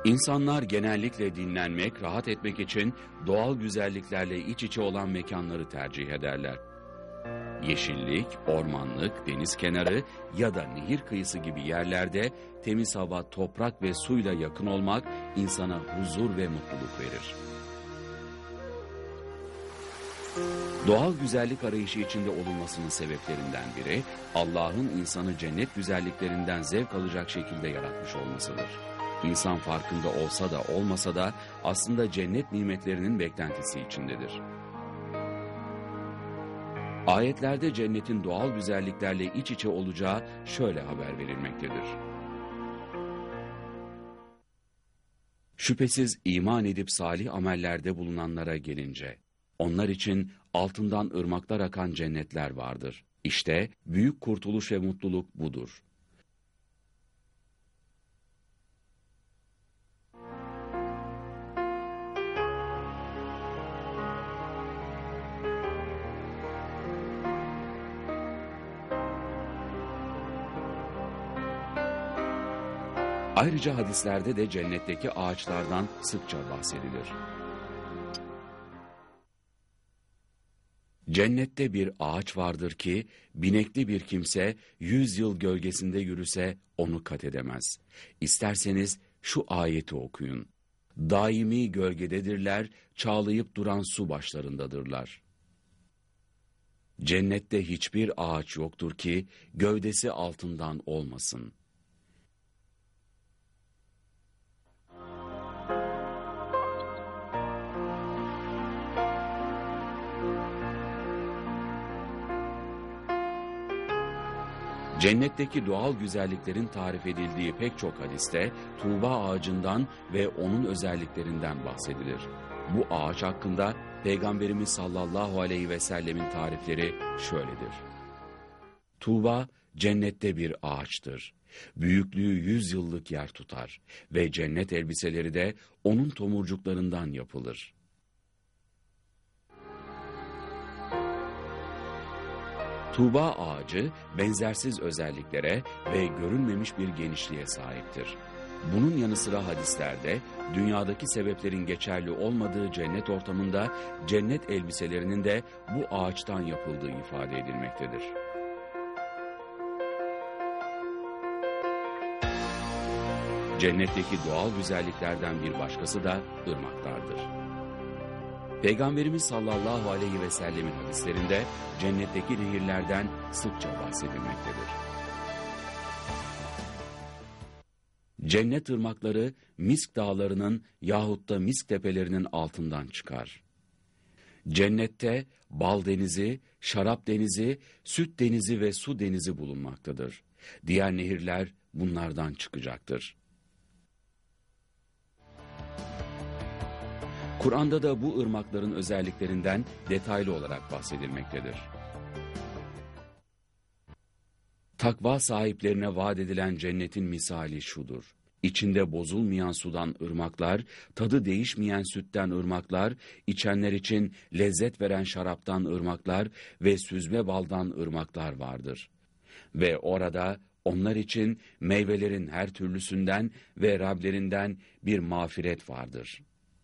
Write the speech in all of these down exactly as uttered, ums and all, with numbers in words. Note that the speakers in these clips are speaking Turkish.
İnsanlar genellikle dinlenmek, rahat etmek için doğal güzelliklerle iç içe olan mekanları tercih ederler. Yeşillik, ormanlık, deniz kenarı ya da nehir kıyısı gibi yerlerde temiz hava, toprak ve suyla yakın olmak insana huzur ve mutluluk verir. Doğal güzellik arayışı içinde olunmasının sebeplerinden biri, Allah'ın insanı cennet güzelliklerinden zevk alacak şekilde yaratmış olmasıdır. İnsan farkında olsa da olmasa da aslında cennet nimetlerinin beklentisi içindedir. Ayetlerde cennetin doğal güzelliklerle iç içe olacağı şöyle haber verilmektedir. Şüphesiz iman edip salih amellerde bulunanlara gelince, onlar için altından ırmaklar akan cennetler vardır. İşte büyük kurtuluş ve mutluluk budur. Ayrıca hadislerde de cennetteki ağaçlardan sıkça bahsedilir. Cennette bir ağaç vardır ki, binekli bir kimse yüz yıl gölgesinde yürüse onu kat edemez. İsterseniz şu ayeti okuyun. Daimi gölgededirler, çağlayıp duran su başlarındadırlar. Cennette hiçbir ağaç yoktur ki, gövdesi altından olmasın. Cennetteki doğal güzelliklerin tarif edildiği pek çok hadiste Tuğba ağacından ve onun özelliklerinden bahsedilir. Bu ağaç hakkında Peygamberimiz sallallahu aleyhi ve sellemin tarifleri şöyledir. Tuğba cennette bir ağaçtır. Büyüklüğü yüz yıllık yer tutar ve cennet elbiseleri de onun tomurcuklarından yapılır. Tuğba ağacı benzersiz özelliklere ve görülmemiş bir genişliğe sahiptir. Bunun yanı sıra hadislerde dünyadaki sebeplerin geçerli olmadığı cennet ortamında cennet elbiselerinin de bu ağaçtan yapıldığı ifade edilmektedir. Cennetteki doğal güzelliklerden bir başkası da ırmaklardır. Peygamberimiz sallallahu aleyhi ve sellemin hadislerinde cennetteki nehirlerden sıkça bahsedilmektedir. Cennet ırmakları misk dağlarının yahut da misk tepelerinin altından çıkar. Cennette bal denizi, şarap denizi, süt denizi ve su denizi bulunmaktadır. Diğer nehirler bunlardan çıkacaktır. Kur'an'da da bu ırmakların özelliklerinden detaylı olarak bahsedilmektedir. Takva sahiplerine vaat edilen cennetin misali şudur. İçinde bozulmayan sudan ırmaklar, tadı değişmeyen sütten ırmaklar, içenler için lezzet veren şaraptan ırmaklar ve süzme baldan ırmaklar vardır. Ve orada onlar için meyvelerin her türlüsünden ve Rablerinden bir mağfiret vardır.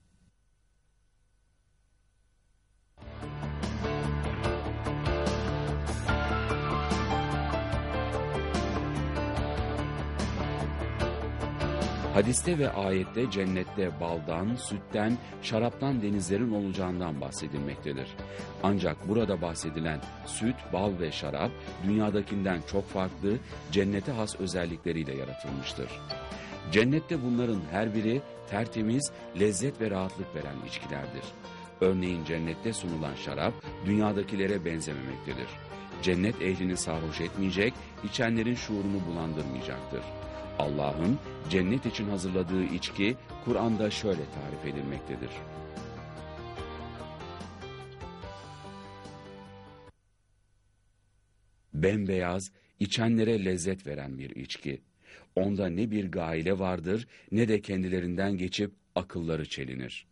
Hadiste ve ayette cennette baldan, sütten, şaraptan denizlerin olacağından bahsedilmektedir. Ancak burada bahsedilen süt, bal ve şarap dünyadakinden çok farklı, cennete has özellikleriyle yaratılmıştır. Cennette bunların her biri tertemiz, lezzet ve rahatlık veren içkilerdir. Örneğin cennette sunulan şarap dünyadakilere benzememektedir. Cennet ehlini sarhoş etmeyecek, içenlerin şuurunu bulandırmayacaktır. Allah'ın cennet için hazırladığı içki Kur'an'da şöyle tarif edilmektedir. Bembeyaz, içenlere lezzet veren bir içki. Onda ne bir gaile vardır ne de kendilerinden geçip akılları çelinir.